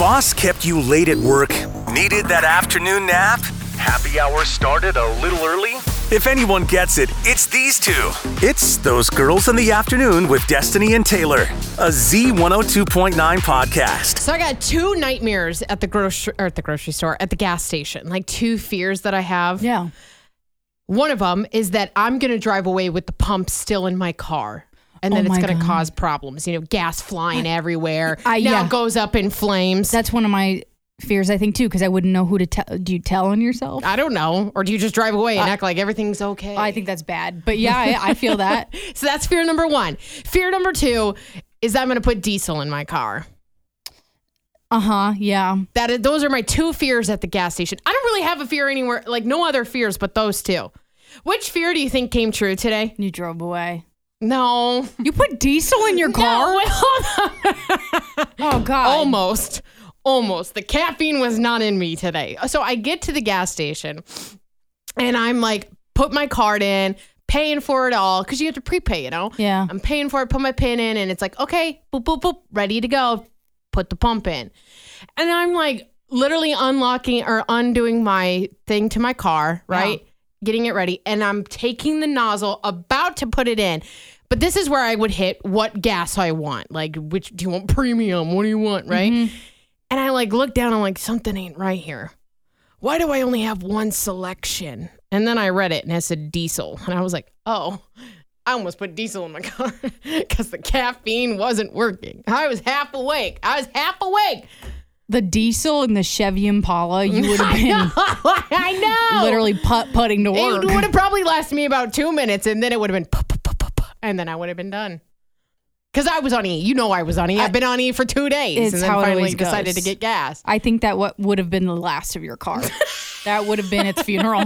boss kept you late at work? Needed that afternoon nap? Happy hour started a little early? If anyone gets it, it's these two. It's Those Girls in the Afternoon with Destiny and Taylor, a Z102.9 podcast. So I got two nightmares at the grocery store, at the gas station. Like two fears that I have. Yeah. One of them is that I'm going to drive away with the pump still in my car. And then it's going to cause problems. You know, gas flying everywhere. Now it goes up in flames. That's one of my fears, I think, too, because I wouldn't know who to tell. Do you tell on yourself? I don't know. Or do you just drive away and act like everything's okay? I think that's bad. But yeah, I feel that. So that's fear number one. Fear number two is I'm going to put diesel in my car. Yeah. Those are my two fears at the gas station. I don't really have a fear anywhere, like no other fears but those two. Which fear do you think came true today? You drove away. No. You put diesel in your car? No, wait, hold on. Oh, God. Almost. The caffeine was not in me today. So I get to the gas station and I'm like, put my card in, paying for it all, because you have to prepay, you know? Yeah. I'm paying for it, put my PIN in, and it's like, okay, boop, boop, boop, ready to go. Put the pump in. And I'm like literally unlocking or undoing my thing to my car, right? Yeah. Getting it ready. And I'm taking the nozzle, about to put it in. But this is where I would hit what gas I want. Like, which do you want? Premium? What do you want? Right? Mm-hmm. And I like look down. I'm like, something ain't right here. Why do I only have one selection? And then I read it and it said diesel. And I was like, oh, I almost put diesel in my car because the caffeine wasn't working. I was half awake. The diesel in the Chevy Impala, you would have been I know. Literally putting to work. It would have probably lasted me about 2 minutes, and then it would have been and then I would have been done. Because I was on E. You know I was on E. I've been on E for 2 days. It's and then finally goes. Decided to get gas. I think that what would have been the last of your car. That would have been its funeral.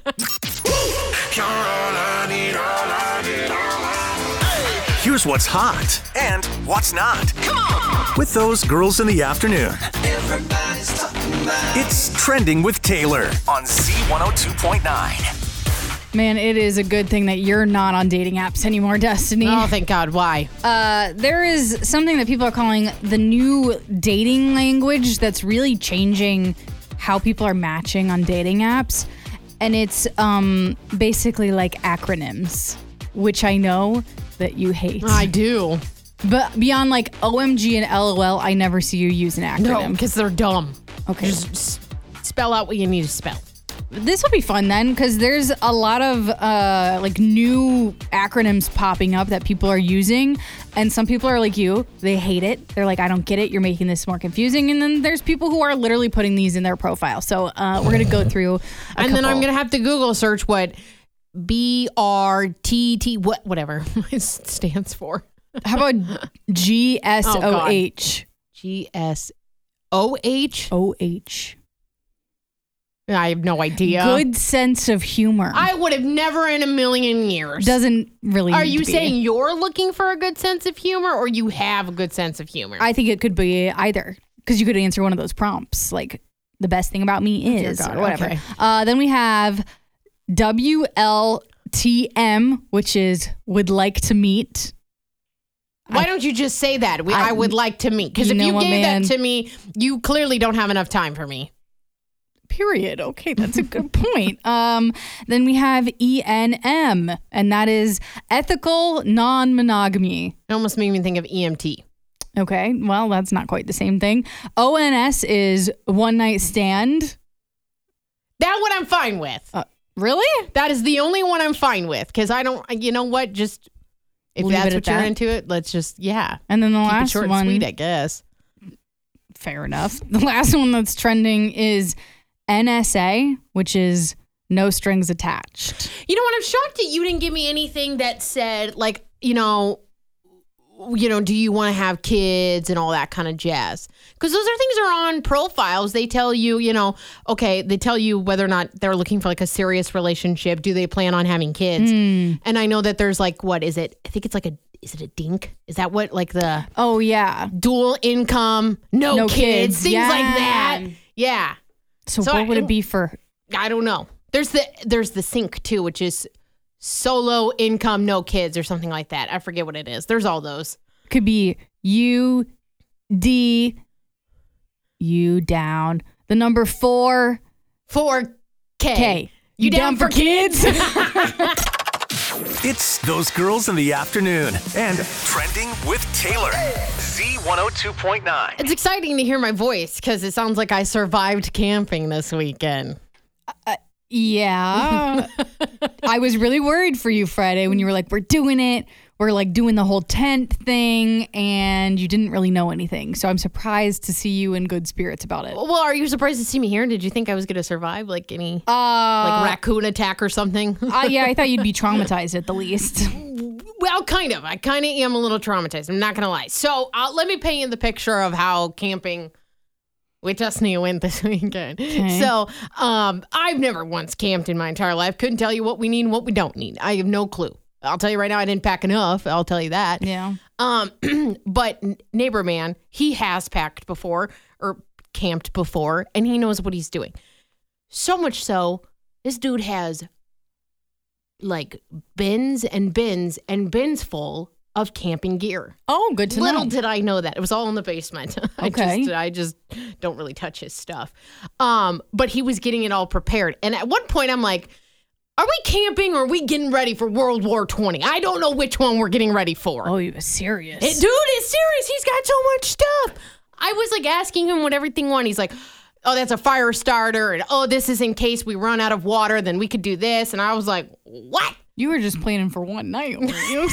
Here's what's hot and what's not. Come on! With Those Girls in the Afternoon. Everybody's talking about it's Trending with Taylor on Z102.9. Man, it is a good thing that you're not on dating apps anymore, Destiny. Oh, thank God. Why? There is something that people are calling the new dating language that's really changing how people are matching on dating apps. And it's basically like acronyms, which I know that you hate. I do. But beyond like OMG and LOL, I never see you use an acronym. No, because they're dumb. Okay. Just spell out what you need to spell. This will be fun then, because there's a lot of like new acronyms popping up that people are using, and some people are like you, they hate it. They're like, I don't get it. You're making this more confusing. And then there's people who are literally putting these in their profile. So we're gonna go through, then I'm gonna have to Google search what BRTT whatever it stands for. How about GSOH? GSOH? OH. I have no idea. Good sense of humor. I would have never in a million years. Doesn't really. Are you saying you're looking for a good sense of humor, or you have a good sense of humor? I think it could be either, because you could answer one of those prompts, like the best thing about me is, or whatever. Okay. Then we have WLTM, which is would like to meet. Why don't you just say that? I would like to meet. Because if you gave that to me, you clearly don't have enough time for me. Period. Okay, that's a good point. Then we have ENM, and that is ethical non-monogamy. It almost made me think of EMT. Okay, well, that's not quite the same thing. ONS is one night stand. That one I'm fine with. Really? That is the only one I'm fine with, because I don't, you know what, just, if that's what you're into it, let's just, yeah. And then the keep last it short one. And sweet, I guess. Fair enough. The last one that's trending is NSA, which is no strings attached. You know what? I'm shocked that you didn't give me anything that said, like, you know, do you want to have kids and all that kind of jazz? Because those are things that are on profiles. They tell you, okay, they tell you whether or not they're looking for like a serious relationship. Do they plan on having kids? And I know that there's like, what is it? I think it's like is it a DINK? Is that what, like the... Oh, yeah. Dual income, no kids, things like that. Yeah. So what would it be for? I don't know. There's the sync too, which is solo income, no kids or something like that. I forget what it is. There's all those. Could be UDENK. you down. The number 4. 4K. K. You down for kids? It's Those Girls in the Afternoon and Trending with Taylor. Z102.9. It's exciting to hear my voice because it sounds like I survived camping this weekend. Yeah. I was really worried for you Friday when you were like, we're doing it. We're like doing the whole tent thing, and you didn't really know anything. So I'm surprised to see you in good spirits about it. Well, are you surprised to see me here? Did you think I was going to survive like any like raccoon attack or something? Yeah, I thought you'd be traumatized at the least. Well, kind of. I kind of am a little traumatized. I'm not going to lie. So let me paint you the picture of how camping with Destiny went this weekend. Okay. So I've never once camped in my entire life. Couldn't tell you what we need and what we don't need. I have no clue. I'll tell you right now, I didn't pack enough. I'll tell you that. Yeah. But neighbor man, he has packed before or camped before, and he knows what he's doing. So much so, this dude has like bins and bins and bins full of camping gear. Oh, good to Little know. did I know that. It was all in the basement. Okay. I just don't really touch his stuff. But he was getting it all prepared. And at one point I'm like, are we camping or are we getting ready for World War 20? I don't know which one we're getting ready for. Oh, he was serious. Dude, it's serious. He's got so much stuff. I was like asking him what everything was. He's like, oh, that's a fire starter. And oh, this is in case we run out of water, then we could do this. And I was like, what? You were just planning for one night, weren't you?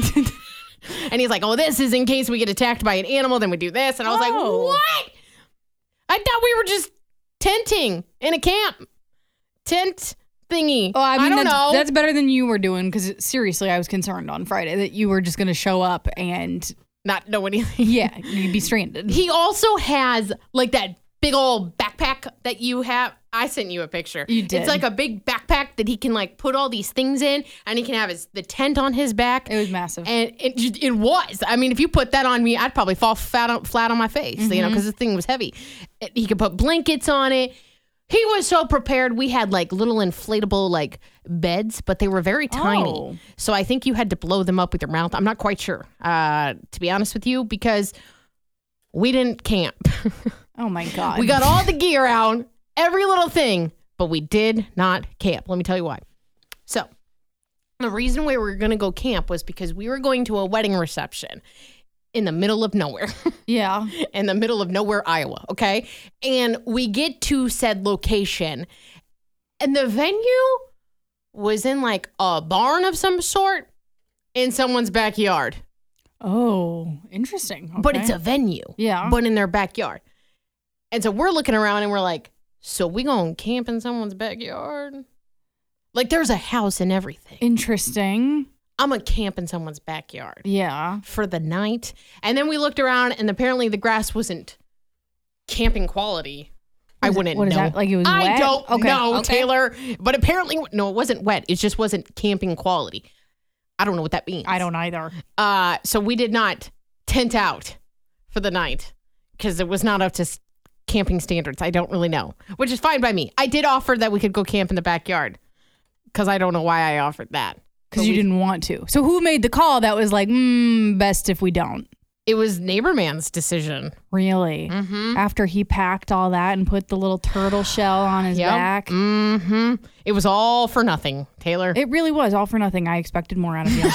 And he's like, oh, this is in case we get attacked by an animal, then we do this. And I was like, what? I thought we were just tenting in a camp. Tent thingy. Oh, I mean, don't know. That's better than you were doing, because seriously, I was concerned on Friday that you were just going to show up and not know anything. yeah, you'd be stranded. He also has like that big old backpack that you have. I sent you a picture. You did. It's like a big backpack that he can like put all these things in, and he can have the tent on his back. It was massive. And it was. I mean, if you put that on me, I'd probably fall flat on my face, you know, because the thing was heavy. He could put blankets on it. He was so prepared. We had like little inflatable like beds, but they were very tiny. Oh. So I think you had to blow them up with your mouth. I'm not quite sure, to be honest with you, because we didn't camp. Oh my God. We got all the gear out, every little thing, but we did not camp. Let me tell you why. So the reason we were going to go camp was because we were going to a wedding reception in the middle of nowhere. Yeah. In the middle of nowhere, Iowa. Okay. And we get to said location, and the venue was in like a barn of some sort in someone's backyard. Oh, interesting. Okay. But it's a venue. Yeah. But in their backyard. And so we're looking around and we're like, so we gonna camp in someone's backyard? Like there's a house and everything. Interesting. I'm gonna camp in someone's backyard. Yeah. For the night. And then we looked around and apparently the grass wasn't camping quality. I wouldn't know. What is that? Like it was wet? I don't know, Okay. Taylor. But apparently, no, it wasn't wet. It just wasn't camping quality. I don't know what that means. I don't either. So we did not tent out for the night because it was not up to camping standards. I don't really know, which is fine by me. I did offer that we could go camp in the backyard because I don't know why I offered that. Because you didn't want to. So who made the call that was like, best if we don't? It was neighbor man's decision. Really? Mm-hmm. After he packed all that and put the little turtle shell on his back? Mm-hmm. It was all for nothing, Taylor. It really was all for nothing. I expected more out of you.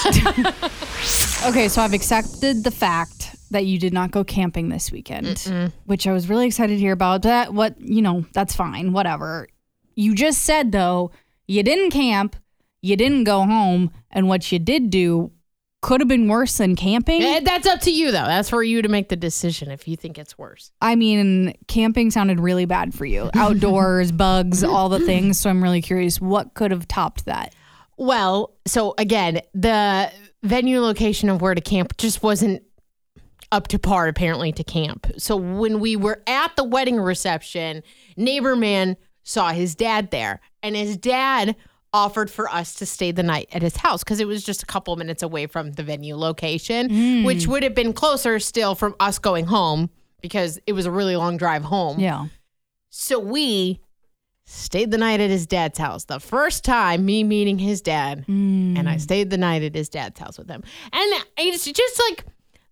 Okay, so I've accepted the fact that you did not go camping this weekend, which I was really excited to hear about. That's fine, whatever. You just said, though, you didn't camp, you didn't go home, and what you did do could have been worse than camping. That's up to you, though. That's for you to make the decision if you think it's worse. I mean, camping sounded really bad for you. Outdoors, bugs, all the things. So I'm really curious, what could have topped that? Well, so again, the venue location of where to camp just wasn't up to par, apparently, to camp. So when we were at the wedding reception, neighbor man saw his dad there, and his dad offered for us to stay the night at his house because it was just a couple minutes away from the venue location, which would have been closer still from us going home because it was a really long drive home. Yeah. So we stayed the night at his dad's house. The first time me meeting his dad, and I stayed the night at his dad's house with him. And it's just like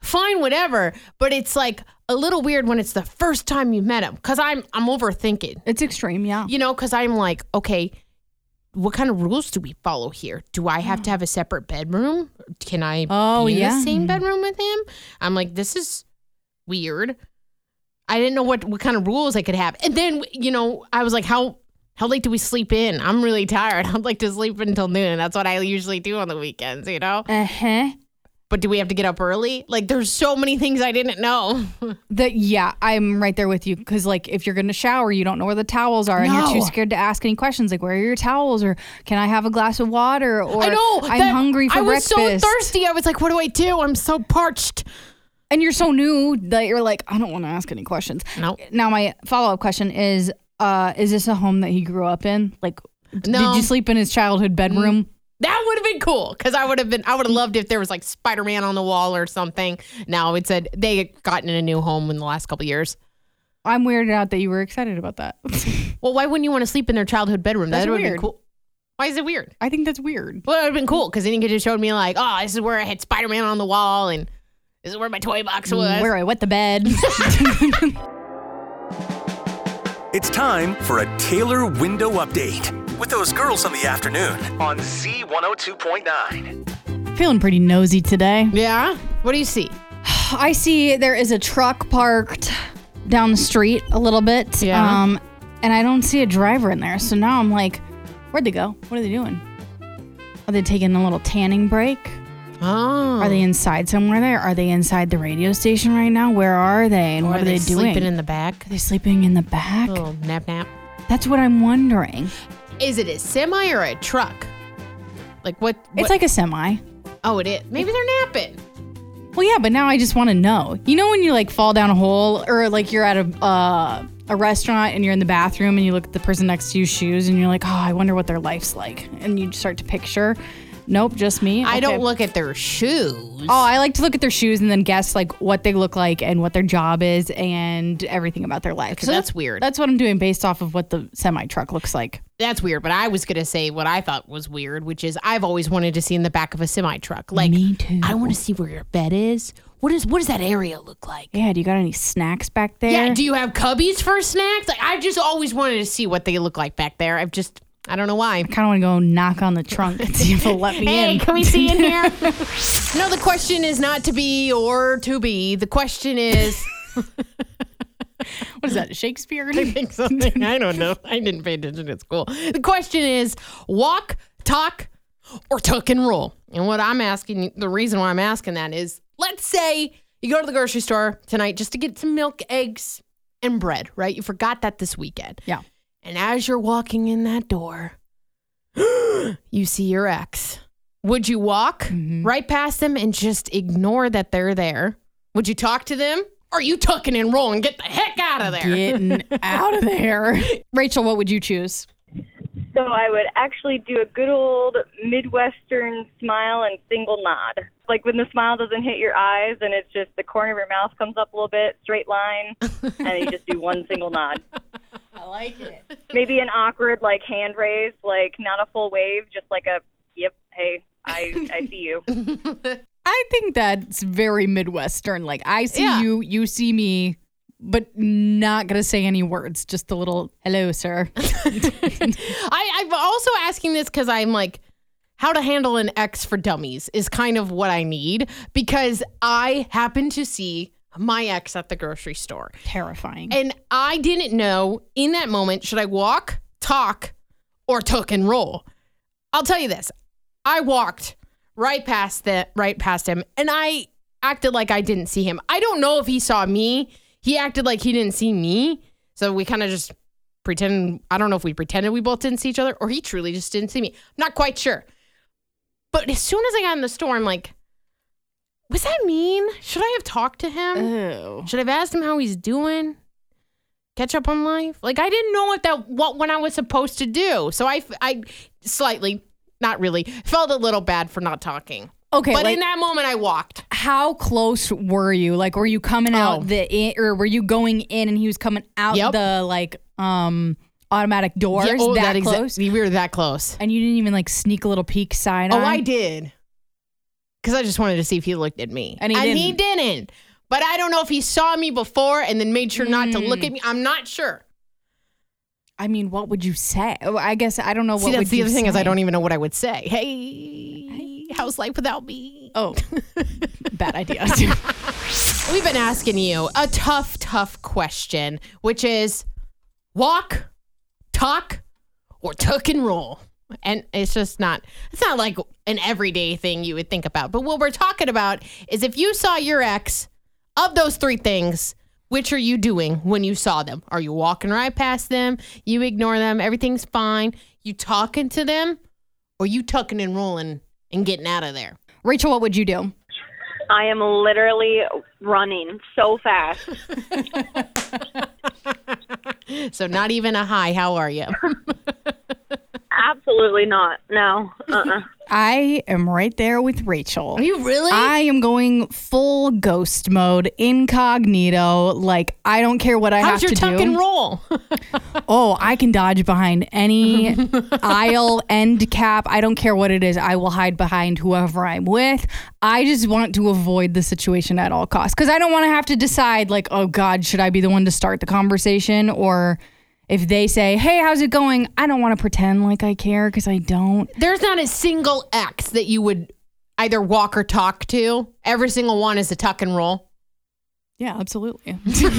fine, whatever. But it's like a little weird when it's the first time you met him, because I'm overthinking. It's extreme, yeah. You know, because I'm like, okay, what kind of rules do we follow here? Do I have to have a separate bedroom? Can I be in the same bedroom with him? I'm like, this is weird. I didn't know what kind of rules I could have. And then, you know, I was like, how late do we sleep in? I'm really tired. I'd like to sleep until noon. That's what I usually do on the weekends, you know? Uh-huh. But do we have to get up early? Like, there's so many things I didn't know. Yeah, I'm right there with you. Because, like, if you're going to shower, you don't know where the towels are. And you're too scared to ask any questions. Like, where are your towels? Or can I have a glass of water? Or I know. I'm hungry for breakfast. I was so thirsty. I was like, what do I do? I'm so parched. And you're so new that you're like, I don't want to ask any questions. No. Now, my follow-up question is this a home that he grew up in? Like, no. Did you sleep in his childhood bedroom? That would have been cool, because I would have loved if there was like Spider-Man on the wall or something. Now it said they had gotten a new home in the last couple of years. I'm weirded out that you were excited about that. Well, why wouldn't you want to sleep in their childhood bedroom? That would have been cool. Why is it weird? I think that's weird. Well, it would have been cool, because then you could have showed me like, oh, this is where I had Spider-Man on the wall, and this is where my toy box was. Where I wet the bed. It's time for a Taylor window update with those girls in the afternoon on Z102.9. Feeling pretty nosy today. Yeah? What do you see? I see there is a truck parked down the street a little bit. Yeah. And I don't see a driver in there. So now I'm like, where'd they go? What are they doing? Are they taking a little tanning break? Oh. Are they inside somewhere there? Are they inside the radio station right now? Where are they? And what are they doing? Sleeping in the back? Are they sleeping in the back? Oh, nap. That's what I'm wondering. Is it a semi or a truck? Like what? It's like a semi. Oh, it is. Maybe they're napping. Well, yeah, but now I just want to know. You know when you like fall down a hole, or like you're at a restaurant and you're in the bathroom and you look at the person next to you's shoes and you're like, oh, I wonder what their life's like. And you start to picture. Nope, just me. I don't look at their shoes. Oh, I like to look at their shoes and then guess like what they look like and what their job is and everything about their life. So that's weird. That's what I'm doing based off of what the semi truck looks like. That's weird, but I was going to say what I thought was weird, which is I've always wanted to see in the back of a semi truck. Like, me too. I want to see where your bed is. What does that area look like? Yeah, do you got any snacks back there? Yeah, do you have cubbies for snacks? Like, I've just always wanted to see what they look like back there. I don't know why. I kind of want to go knock on the trunk and see if they'll let me in. Hey, can we see in here? No, the question is not to be or to be. The question is... What is that, Shakespeare? I think something. I don't know. I didn't pay attention at school. The question is walk, talk, or tuck and roll. And what I'm asking, the reason why I'm asking that is, let's say you go to the grocery store tonight just to get some milk, eggs, and bread, right? You forgot that this weekend. Yeah. And as you're walking in that door, you see your ex. Would you walk right past them and just ignore that they're there? Would you talk to them? Or are you tucking and rolling? Get the heck out of there. Getting out of there. Rachel, what would you choose? So I would actually do a good old Midwestern smile and single nod. Like when the smile doesn't hit your eyes and it's just the corner of your mouth comes up a little bit, straight line, and you just do one single nod. I like it. Maybe an awkward like hand raise, like not a full wave, just like a, yep, hey, I see you. I think that's very Midwestern. Like I see you, you see me, but not going to say any words. Just a little, hello, sir. I'm also asking this because I'm like, how to handle an ex for dummies is kind of what I need, because I happen to see my ex at the grocery store. Terrifying. And I didn't know in that moment, should I walk, talk, or tuck and roll? I'll tell you this. I walked right past him, and I acted like I didn't see him. I don't know if he saw me. He acted like he didn't see me. So we kind of just pretend. I don't know if we pretended we both didn't see each other, or he truly just didn't see me. I'm not quite sure. But as soon as I got in the store, I'm like, was that mean? Should I have talked to him? Ew. Should I have asked him how he's doing? Catch up on life? Like, I didn't know what I was supposed to do. So I slightly, not really, felt a little bad for not talking. Okay. But like, in that moment, I walked. how close were you? Like, were you coming out or were you going in and he was coming out the like automatic doors? Yeah, that close? We were that close. And you didn't even like sneak a little peek side eye? Oh, I did. because I just wanted to see if he looked at me. And he didn't. But I don't know if he saw me before and then made sure not to look at me. I'm not sure. I mean, what would you say? I guess I don't know what would you say. That's the other thing is I don't even know what I would say. Hey, how's life without me? Oh, bad idea. We've been asking you a tough question, which is walk, talk, or tuck and roll. And it's not like an everyday thing you would think about. But what we're talking about is if you saw your ex, of those three things, which are you doing when you saw them? Are you walking right past them? You ignore them. Everything's fine. You talking to them? Or you tucking and rolling and getting out of there? Rachel, what would you do? I am literally running so fast. So not even a hi, how are you? Absolutely not. No. I am right there with Rachel. Are you really? I am going full ghost mode, incognito. Like, I don't care what I have to do. How's your tuck and roll? Oh, I can dodge behind any aisle, end cap. I don't care what it is. I will hide behind whoever I'm with. I just want to avoid the situation at all costs. Because I don't want to have to decide, like, oh, God, should I be the one to start the conversation? Or if they say, hey, how's it going? I don't want to pretend like I care because I don't. There's not a single ex that you would either walk or talk to. Every single one is a tuck and roll. Yeah, absolutely.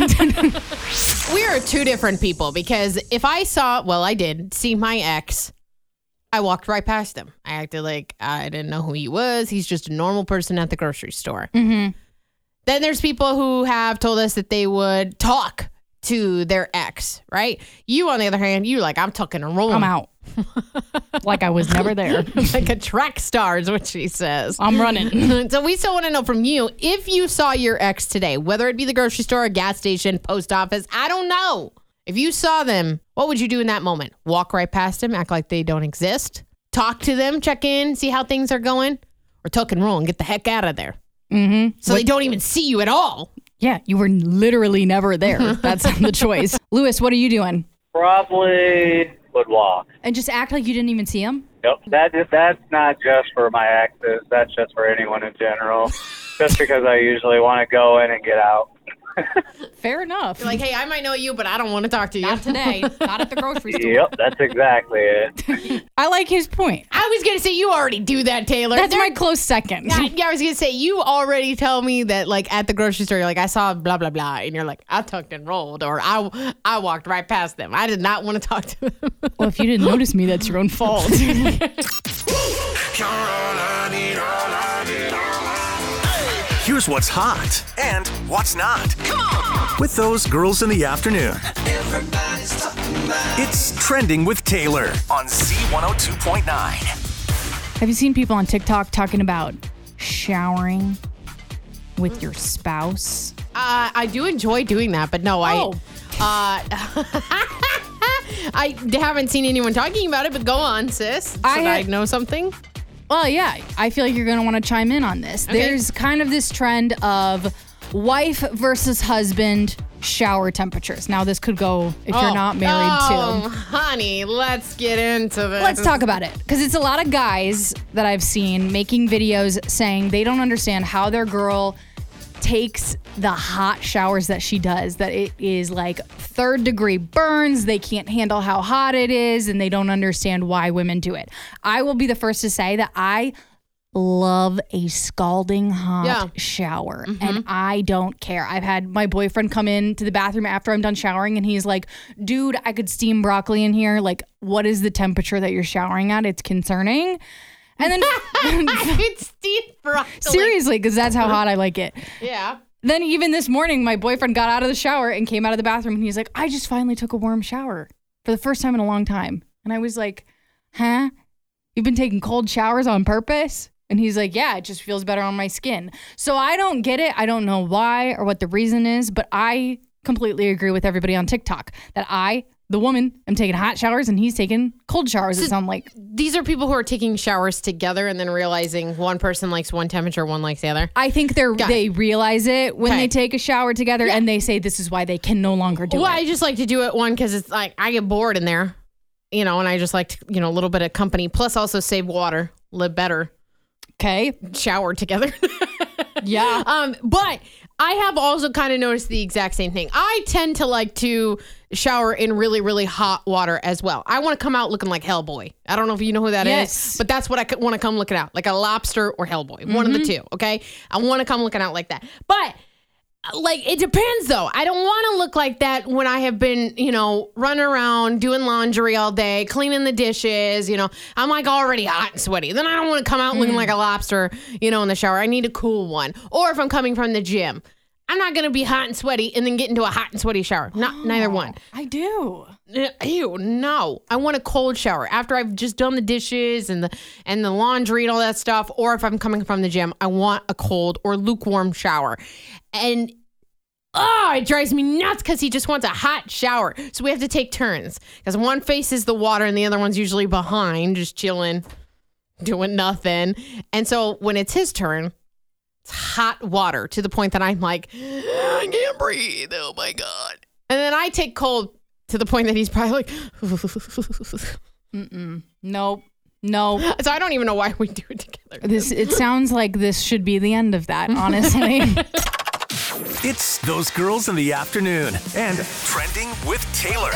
We are two different people because if I did see my ex, I walked right past him. I acted like I didn't know who he was. He's just a normal person at the grocery store. Mm-hmm. Then there's people who have told us that they would talk to their ex, right? You, on the other hand, you like, I'm tucking and rolling. I'm out. Like I was never there. Like a track star is what she says. I'm running. So we still want to know from you, if you saw your ex today, whether it be the grocery store, a gas station, post office, I don't know. If you saw them, what would you do in that moment? Walk right past them, act like they don't exist? Talk to them, check in, see how things are going? Or tuck and roll and get the heck out of there? Mm-hmm. So they don't even see you at all. Yeah, you were literally never there. That's the choice. Lewis, what are you doing? Probably would walk. And just act like you didn't even see him? Yep. That's not just for my exes. That's just for anyone in general. Just because I usually want to go in and get out. Fair enough. You're like, hey, I might know you, but I don't want to talk to you. Not today. Not at the grocery store. Yep, that's exactly it. I like his point. I was going to say, you already do that, Taylor. That's my close second. Yeah, I was going to say, you already tell me that, like, at the grocery store, you're like, I saw blah, blah, blah. And you're like, I tucked and rolled. Or I walked right past them. I did not want to talk to them. Well, if you didn't notice me, that's your own fault. Here's what's hot and what's not. With those girls in the afternoon. It's Trending with Taylor on Z102.9. Have you seen people on TikTok talking about showering with your spouse? I do enjoy doing that, but no, I haven't seen anyone talking about it, but go on, sis. Should I know something? Well, yeah, I feel like you're going to want to chime in on this. Okay. There's kind of this trend of wife versus husband shower temperatures. Now, this could go if you're not married Oh, honey, let's get into this. Let's talk about it. Because it's a lot of guys that I've seen making videos saying they don't understand how their girl takes the hot showers that she does, that it is like 3rd degree burns. They can't handle how hot it is, and they don't understand why women do it. I will be the first to say that I love a scalding hot shower, and I don't care. I've had my boyfriend come into the bathroom after I'm done showering, and he's like, dude, I could steam broccoli in here. Like, what is the temperature that you're showering at? It's concerning. And then it's steamed broccoli. Seriously, because that's how hot I like it. Yeah. Then even this morning, my boyfriend got out of the shower and came out of the bathroom, and he's like, I just finally took a warm shower for the first time in a long time. And I was like, huh? You've been taking cold showers on purpose? And he's like, yeah, it just feels better on my skin. So I don't get it. I don't know why or what the reason is, but I completely agree with everybody on TikTok that the woman, am taking hot showers and he's taking cold showers. It sounds like these are people who are taking showers together and then realizing one person likes one temperature, one likes the other. I think they realize it when they take a shower together, and they say this is why they can no longer do it. Well, I just like to do it because it's like I get bored in there, and I just like to, a little bit of company. Plus, also save water, live better. Okay. shower together. Yeah. But I have also kind of noticed the exact same thing. I tend to like to shower in really, really hot water as well. I want to come out looking like Hellboy. I don't know if you know who that Yes. is, but that's what I want to come looking out, like a lobster or Hellboy, one of the two. Okay, I want to come looking out like that. But like, it depends though. I don't want to look like that when I have been, running around doing laundry all day, cleaning the dishes. I'm like already hot and sweaty. Then I don't want to come out looking like a lobster, in the shower. I need a cool one. Or if I'm coming from the gym, I'm not going to be hot and sweaty and then get into a hot and sweaty shower. Neither one. I do. Ew, no. I want a cold shower after I've just done the dishes and the laundry and all that stuff. Or if I'm coming from the gym, I want a cold or lukewarm shower. And it drives me nuts because he just wants a hot shower. So we have to take turns because one faces the water and the other one's usually behind, just chilling, doing nothing. And so when it's his turn, it's hot water to the point that I'm like, I can't breathe. Oh my God. And then I take cold to the point that he's probably like, Nope. So I don't even know why we do it together. It sounds like this should be the end of that, honestly. It's Those Girls in the Afternoon and Trending with Taylor.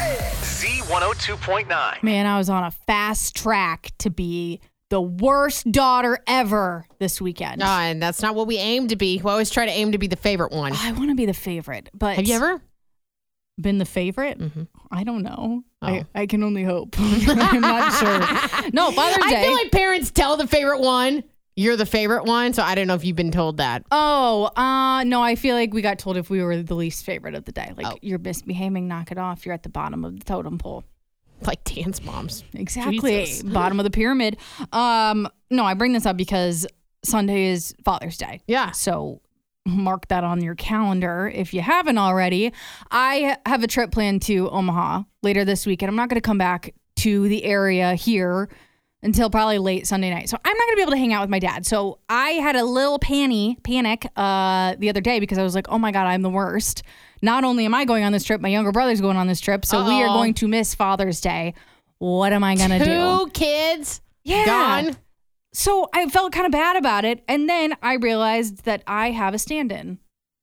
Z102.9. Man, I was on a fast track to be the worst daughter ever this weekend. And that's not what we aim to be. We always try to aim to be the favorite one. I want to be the favorite, but Have you ever? been the favorite? Mm-hmm. I don't know. Oh. I can only hope. I'm not sure. No, Father's Day. I feel like parents tell the favorite one, you're the favorite one. So I don't know if you've been told that. No, I feel like we got told if we were the least favorite of the day. Like, you're misbehaving, knock it off. You're at the bottom of the totem pole. Like dance moms. Exactly. Jesus. Bottom of the pyramid. No, I bring this up because Sunday is Father's Day. Yeah. So mark that on your calendar if you haven't already. I have a trip planned to Omaha later this week, and I'm not going to come back to the area here until probably late Sunday night. So I'm not going to be able to hang out with my dad. So I had a little panic the other day because I was like, oh my God, I'm the worst. Not only am I going on this trip, my younger brother's going on this trip. So we are going to miss Father's Day. What am I going to do? 2 kids Yeah. gone. So I felt kind of bad about it. And then I realized that I have a stand-in.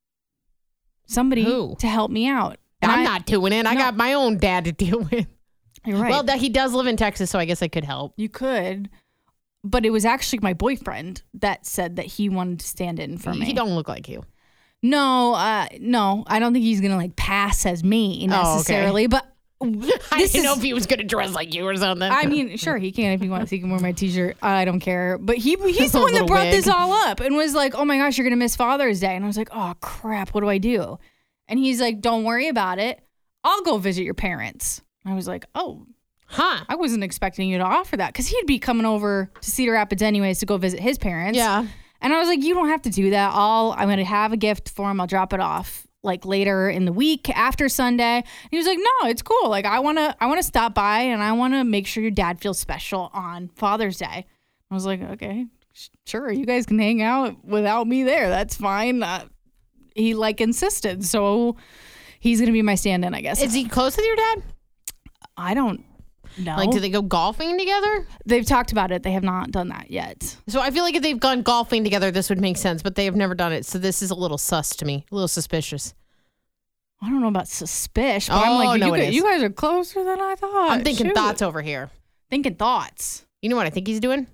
Somebody Who? to help me out. And I'm not doing it. I No. got my own dad to deal with. You're right. Well, he does live in Texas, so I guess I could help. You could. But it was actually my boyfriend that said that he wanted to stand in for me. He don't look like you. No, I don't think he's going to pass as me necessarily. But I didn't know if he was going to dress like you or something. I mean, sure, he can if he wants. He can wear my t-shirt. I don't care. But he's the A one that little brought wig. this all up and was like, oh my gosh, you're going to miss Father's Day. And I was like, oh crap, what do I do? And he's like, don't worry about it. I'll go visit your parents. I was like, oh, huh. I wasn't expecting you to offer that because he'd be coming over to Cedar Rapids anyways to go visit his parents. Yeah. And I was like, you don't have to do that. I'm going to have a gift for him. I'll drop it off later in the week after Sunday. And he was like, no, it's cool. I want to stop by and I want to make sure your dad feels special on Father's Day. I was like, okay, sure. You guys can hang out without me there. That's fine. He insisted. So he's going to be my stand-in, I guess. Is he close with your dad? I don't know. Do they go golfing together? They've talked about it. They have not done that yet. So I feel like if they've gone golfing together, this would make sense, but they have never done it. So this is a little sus to me, a little suspicious. I don't know about suspicious, but Oh, I'm like, no, it is. you guys are closer than I thought. I'm thinking Shoot. thoughts over here. Thinking thoughts. You know what I think he's doing?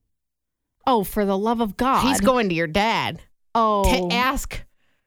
Oh, for the love of God. He's going to your dad Oh, to ask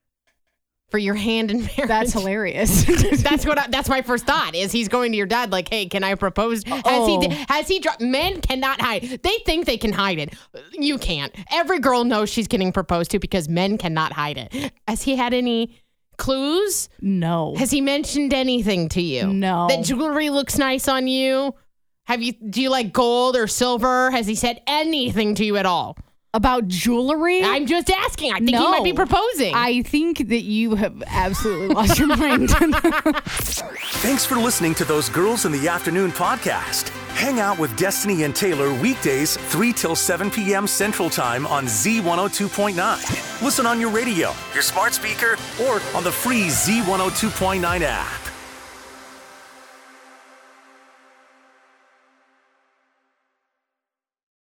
for your hand in marriage. that's hilarious. That's my first thought is he's going to your dad like, hey, can I propose? Has he men cannot hide. They think they can hide it. You can't. Every girl knows she's getting proposed to because men cannot hide it. Has he had any clues? No. Has he mentioned anything to you? No. That jewelry looks nice on you? Do you like gold or silver? Has he said anything to you at all? About jewelry? I'm just asking. I think he might be proposing. I think that you have absolutely lost your mind. Thanks for listening to Those Girls in the Afternoon podcast. Hang out with Destiny and Taylor weekdays 3 till 7 p.m. Central Time on Z102.9. Listen on your radio, your smart speaker, or on the free Z102.9 app.